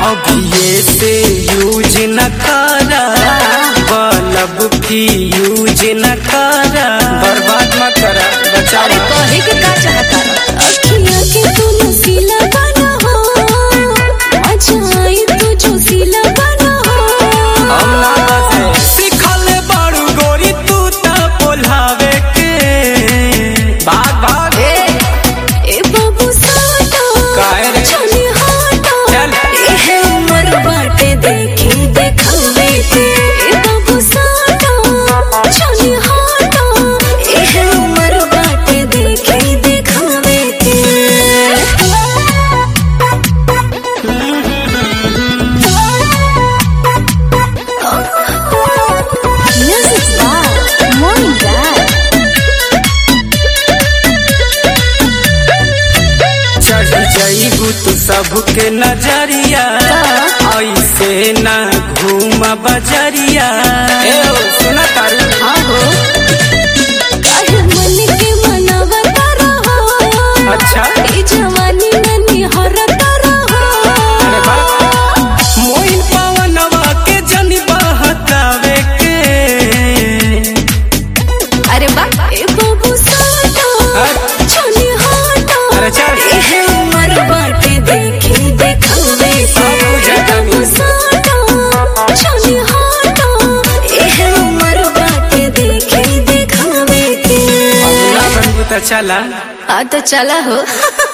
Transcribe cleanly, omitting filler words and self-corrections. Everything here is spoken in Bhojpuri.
अभी से यूज न करा, बल्ब भी यूज न करा, बर्बाद मत करा, बचा। अरे कहे के का चाहता अखियां के तू नसीला बना हो, अच्छा आई तू जो सीला बना हो। हम ना बसे सिखल बाड़ू गोरी तू ता बोलावे के, भाग भाग ए बाबू साटो काहे रे चली हटो, चल ए उमर बाटे देखी देखावे के। ए बाबू साटो चली हटो, ए उमर बाटे देखी देखावे के। Music by Morning Dad. चढ़ जाइबू तू सबके नजरिया, ऐसे ना घूम बजरिया। ए ओ सुना तारू, हाँ हो काहे मन के मनावत रहो, अच्छा ई जवानी में निहरत रहो। अरे बाप मोइन पवनवा के जनी बहकावे के। अरे बा ए बाबू साटो चली हटो, अरे चल ए उमर बाटे देखी देखावे के। ए बाबू साटो चली हटो, ए उमर बाटे देखी देखावे के। अब ना बनबू त चला। हाँ तो चला हो।